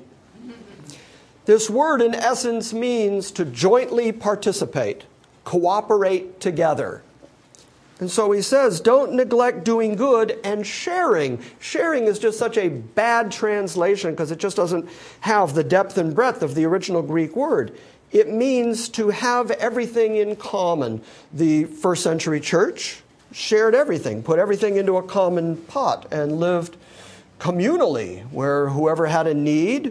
This word, in essence, means to jointly participate, cooperate together. And so he says, don't neglect doing good and sharing. Sharing is just such a bad translation because it just doesn't have the depth and breadth of the original Greek word. It means to have everything in common. The first century church shared everything, put everything into a common pot, and lived communally, where whoever had a need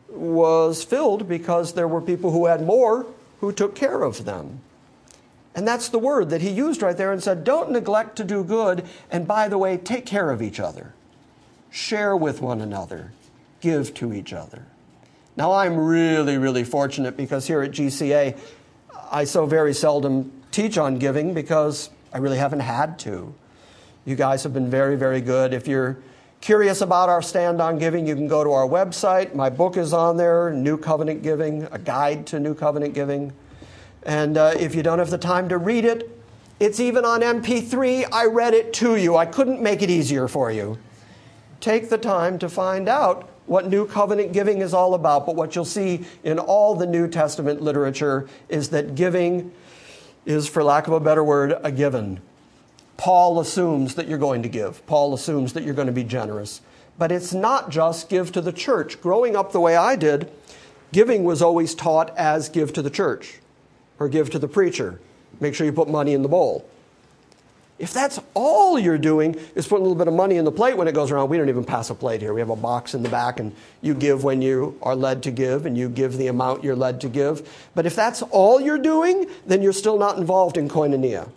was filled because there were people who had more who took care of them. And that's the word that he used right there and said, don't neglect to do good, and by the way, take care of each other. Share with one another. Give to each other. Now, I'm really, really fortunate because here at G C A, I so very seldom teach on giving because I really haven't had to. You guys have been very, very good. If you're curious about our stand on giving, you can go to our website. My book is on there, New Covenant Giving, a guide to New Covenant Giving. And uh, if you don't have the time to read it, it's even on M P three. I read it to you. I couldn't make it easier for you. Take the time to find out what New Covenant giving is all about. But what you'll see in all the New Testament literature is that giving is, for lack of a better word, a given. Paul assumes that you're going to give. Paul assumes that you're going to be generous. But it's not just give to the church. Growing up the way I did, giving was always taught as give to the church or give to the preacher. Make sure you put money in the bowl. If that's all you're doing is put a little bit of money in the plate when it goes around, we don't even pass a plate here. We have a box in the back, and you give when you are led to give, and you give the amount you're led to give. But if that's all you're doing, then you're still not involved in koinonia.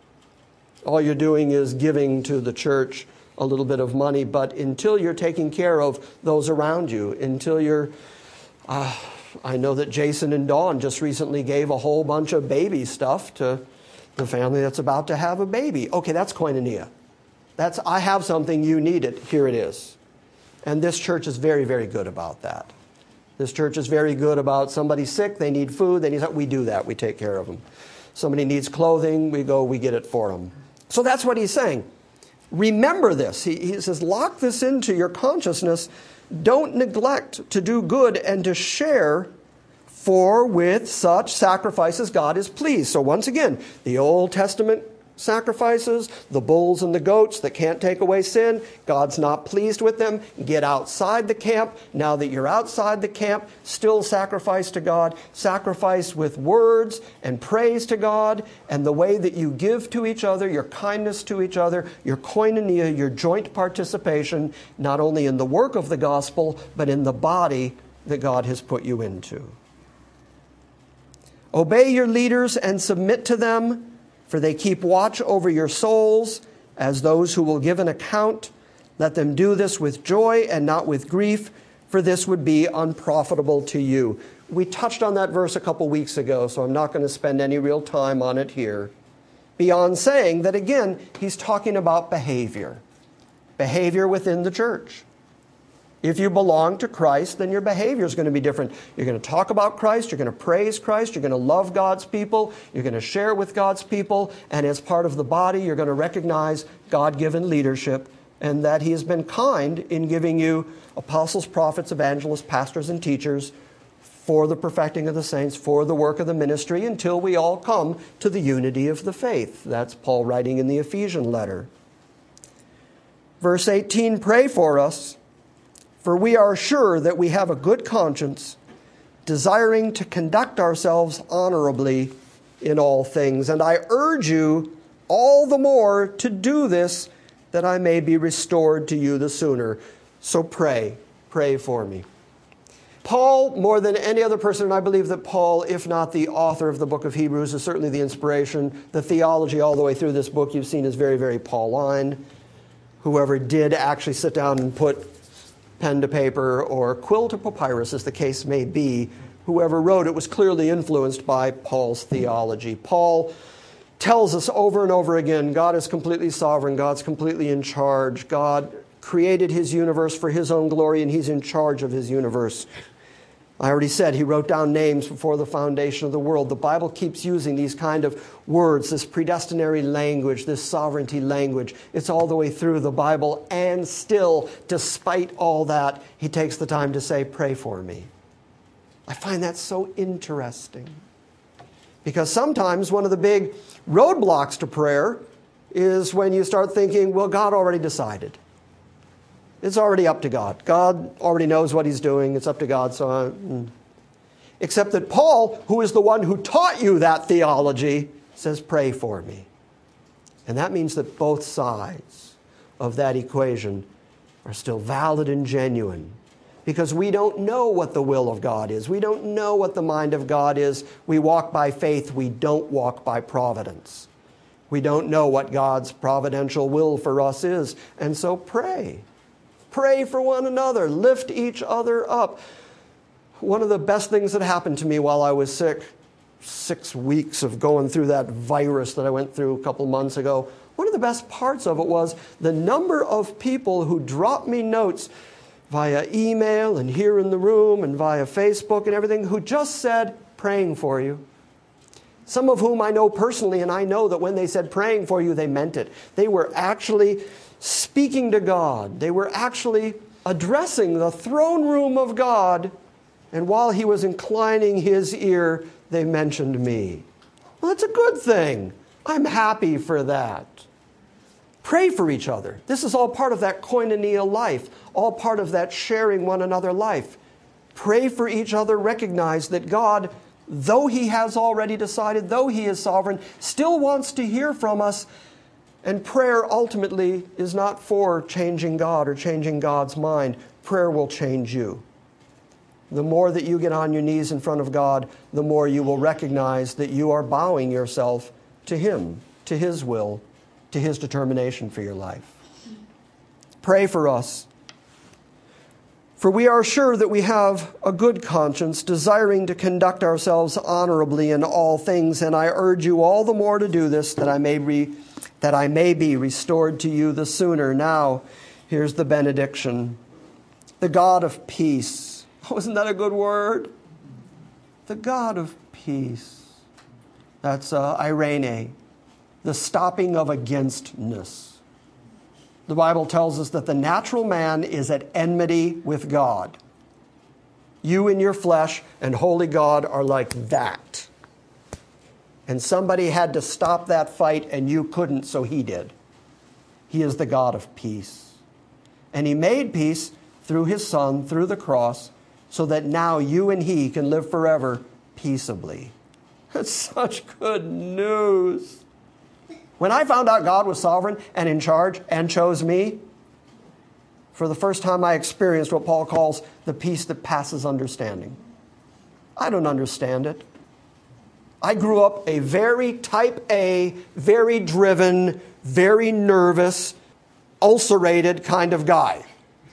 All you're doing is giving to the church a little bit of money, but until you're taking care of those around you, until you're... Uh, I know that Jason and Dawn just recently gave a whole bunch of baby stuff to the family that's about to have a baby. Okay, that's koinonia. That's, I have something, you need it, here it is. And this church is very, very good about that. This church is very good about somebody's sick, they need food, they need, we do that, we take care of them. Somebody needs clothing, we go, we get it for them. So that's what he's saying. Remember this. He, he says, lock this into your consciousness. Don't neglect to do good and to share, for with such sacrifices God is pleased. So once again, the Old Testament sacrifices, the bulls and the goats that can't take away sin, God's not pleased with them. Get outside the camp. Now that you're outside the camp, still sacrifice to God. Sacrifice with words and praise to God. And the way that you give to each other, your kindness to each other, your koinonia, your joint participation, not only in the work of the gospel, but in the body that God has put you into. Obey your leaders and submit to them, for they keep watch over your souls as those who will give an account. Let them do this with joy and not with grief, for this would be unprofitable to you. We touched on that verse a couple weeks ago, so I'm not going to spend any real time on it here. Beyond saying that, again, he's talking about behavior. Behavior within the church. If you belong to Christ, then your behavior is going to be different. You're going to talk about Christ, you're going to praise Christ, you're going to love God's people, you're going to share with God's people, and as part of the body, you're going to recognize God-given leadership and that He has been kind in giving you apostles, prophets, evangelists, pastors, and teachers for the perfecting of the saints, for the work of the ministry, until we all come to the unity of the faith. That's Paul writing in the Ephesian letter. Verse eighteen, pray for us, for we are sure that we have a good conscience, desiring to conduct ourselves honorably in all things. And I urge you all the more to do this, that I may be restored to you the sooner. So pray, pray for me. Paul, more than any other person, and I believe that Paul, if not the author of the book of Hebrews, is certainly the inspiration. The theology all the way through this book you've seen is very, very Pauline. Whoever did actually sit down and put pen to paper or quill to papyrus, as the case may be, whoever wrote it was clearly influenced by Paul's theology. Paul tells us over and over again, God is completely sovereign, God's completely in charge, God created His universe for His own glory, and He's in charge of His universe. I already said He wrote down names before the foundation of the world. The Bible keeps using these kind of words, this predestinary language, this sovereignty language. It's all the way through the Bible, and still, despite all that, He takes the time to say, pray for me. I find that so interesting. Because sometimes one of the big roadblocks to prayer is when you start thinking, well, God already decided. It's already up to God. God already knows what He's doing. It's up to God. So, I, mm. Except that Paul, who is the one who taught you that theology, says, pray for me. And that means that both sides of that equation are still valid and genuine. Because we don't know what the will of God is. We don't know what the mind of God is. We walk by faith. We don't walk by providence. We don't know what God's providential will for us is. And so pray. Pray for one another. Lift each other up. One of the best things that happened to me while I was sick, six weeks of going through that virus that I went through a couple months ago, one of the best parts of it was the number of people who dropped me notes via email and here in the room and via Facebook and everything, who just said, praying for you. Some of whom I know personally, and I know that when they said praying for you, they meant it. They were actually speaking to God. They were actually addressing the throne room of God, and while He was inclining His ear, they mentioned me. Well, that's a good thing. I'm happy for that. Pray for each other. This is all part of that koinonia life, all part of that sharing one another life. Pray for each other. Recognize that God, though He has already decided, though He is sovereign, still wants to hear from us. And prayer ultimately is not for changing God or changing God's mind. Prayer will change you. The more that you get on your knees in front of God, the more you will recognize that you are bowing yourself to Him, to His will, to His determination for your life. Pray for us. For we are sure that we have a good conscience, desiring to conduct ourselves honorably in all things, and I urge you all the more to do this, that I may be, that I may be restored to you the sooner. Now, here's the benediction. The God of peace. Oh, isn't that a good word? The God of peace. That's uh, Irene, the stopping of againstness. The Bible tells us that the natural man is at enmity with God. You in your flesh and holy God are like that. And somebody had to stop that fight, and you couldn't, so He did. He is the God of peace. And He made peace through His Son, through the cross, so that now you and He can live forever peaceably. That's such good news. When I found out God was sovereign and in charge and chose me, for the first time I experienced what Paul calls the peace that passes understanding. I don't understand it. I grew up a very type A, very driven, very nervous, ulcerated kind of guy.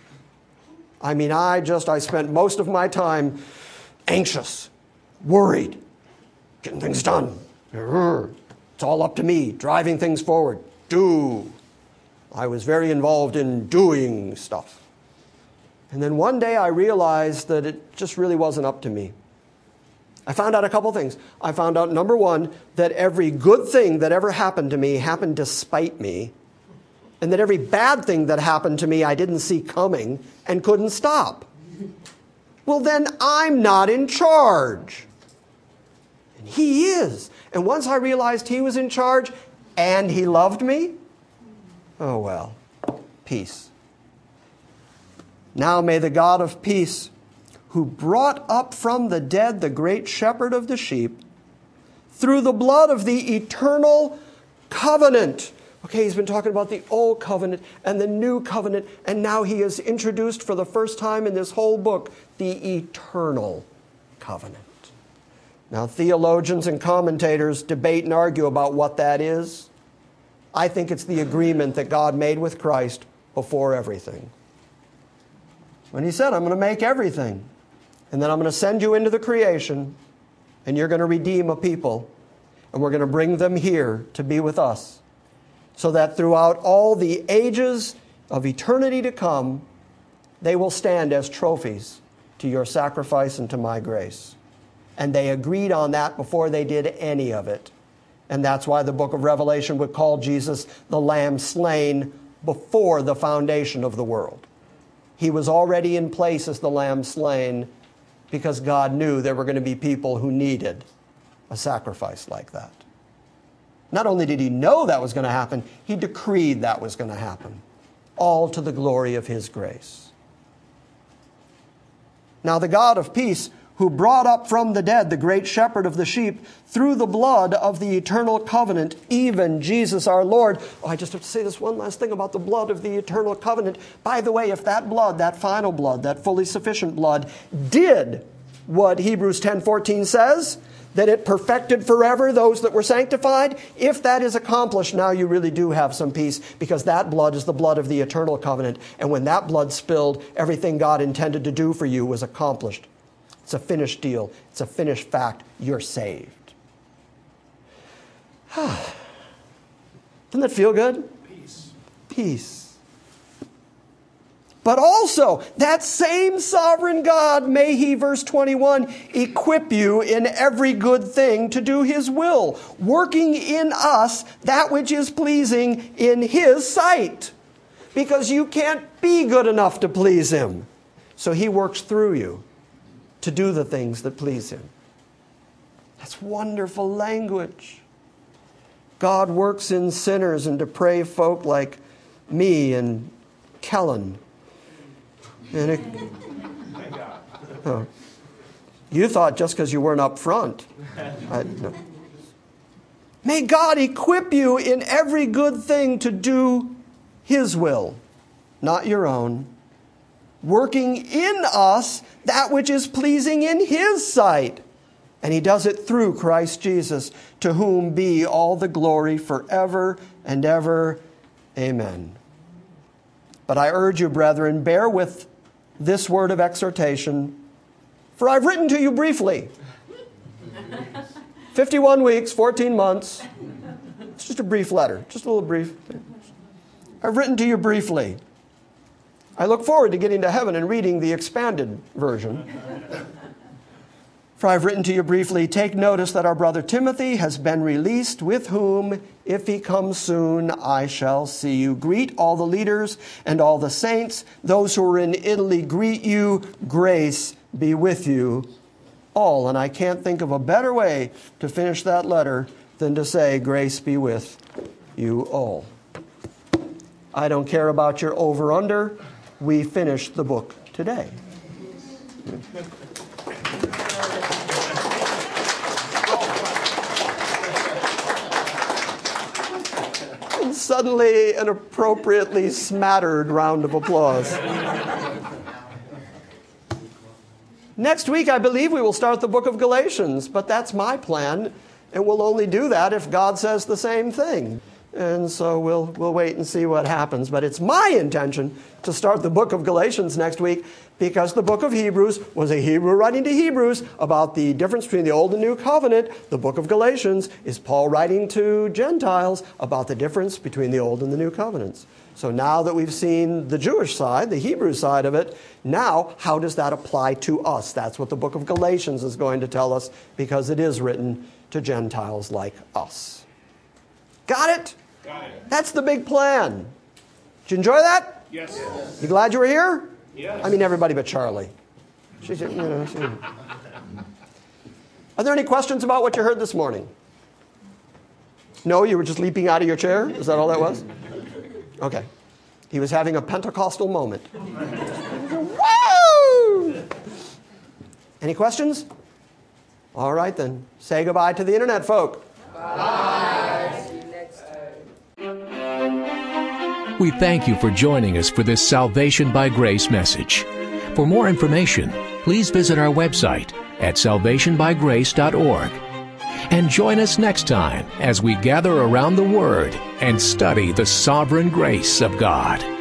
I mean, I just, I spent most of my time anxious, worried, getting things done. It's all up to me, driving things forward. Do. I was very involved in doing stuff. And then one day I realized that it just really wasn't up to me. I found out a couple things. I found out, number one, that every good thing that ever happened to me happened despite me, and that every bad thing that happened to me I didn't see coming and couldn't stop. Well, then I'm not in charge. And He is. And once I realized He was in charge and He loved me, oh well, peace. Now may the God of peace, who brought up from the dead the great shepherd of the sheep, through the blood of the eternal covenant. Okay, he's been talking about the old covenant and the new covenant, and now he has introduced for the first time in this whole book the eternal covenant. Now, theologians and commentators debate and argue about what that is. I think it's the agreement that God made with Christ before everything. When He said, I'm going to make everything, and then I'm going to send you into the creation, and you're going to redeem a people, and we're going to bring them here to be with us, so that throughout all the ages of eternity to come, they will stand as trophies to your sacrifice and to my grace. And they agreed on that before they did any of it. And that's why the book of Revelation would call Jesus the Lamb slain before the foundation of the world. He was already in place as the Lamb slain because God knew there were going to be people who needed a sacrifice like that. Not only did He know that was going to happen, He decreed that was going to happen, all to the glory of His grace. Now the God of peace, who brought up from the dead the great shepherd of the sheep through the blood of the eternal covenant, even Jesus our Lord. Oh, I just have to say this one last thing about the blood of the eternal covenant. By the way, if that blood, that final blood, that fully sufficient blood, did what Hebrews ten fourteen says, that it perfected forever those that were sanctified, if that is accomplished, now you really do have some peace, because that blood is the blood of the eternal covenant. And when that blood spilled, everything God intended to do for you was accomplished. It's a finished deal. It's a finished fact. You're saved. Doesn't that feel good? Peace. Peace. But also, that same sovereign God, may He, verse twenty-one, equip you in every good thing to do His will, working in us that which is pleasing in His sight. Because you can't be good enough to please Him. So He works through you to do the things that please Him. That's wonderful language. God works in sinners and depraved folk like me and Kellen. And it, oh, you thought just because you weren't up front. I, no. May God equip you in every good thing to do His will, not your own, working in us that which is pleasing in His sight. And He does it through Christ Jesus, to whom be all the glory forever and ever. Amen. But I urge you, brethren, bear with this word of exhortation, for I've written to you briefly. fifty-one weeks, fourteen months. It's just a brief letter, just a little brief. I've written to you briefly. I look forward to getting to heaven and reading the expanded version. For I've written to you briefly, take notice that our brother Timothy has been released, with whom, if he comes soon, I shall see you. Greet all the leaders and all the saints. Those who are in Italy greet you. Grace be with you all. And I can't think of a better way to finish that letter than to say, grace be with you all. I don't care about your over-under. We finished the book today. And suddenly, an appropriately smattered round of applause. Next week, I believe we will start the book of Galatians, but that's my plan, and we'll only do that if God says the same thing. And so we'll, we'll wait and see what happens. But it's my intention to start the book of Galatians next week, because the book of Hebrews was a Hebrew writing to Hebrews about the difference between the Old and New Covenant. The book of Galatians is Paul writing to Gentiles about the difference between the Old and the New Covenants. So now that we've seen the Jewish side, the Hebrew side of it, now how does that apply to us? That's what the book of Galatians is going to tell us, because it is written to Gentiles like us. Got it? Got it. That's the big plan. Did you enjoy that? Yes. yes. You glad you were here? Yes. I mean, everybody but Charlie. She's, you know, she... Are there any questions about what you heard this morning? No, you were just leaping out of your chair? Is that all that was? Okay. He was having a Pentecostal moment. Woo! Any questions? All right, then. Say goodbye to the internet folk. Bye. We thank you for joining us for this Salvation by Grace message. For more information, please visit our website at salvation by grace dot org. And join us next time as we gather around the Word and study the sovereign grace of God.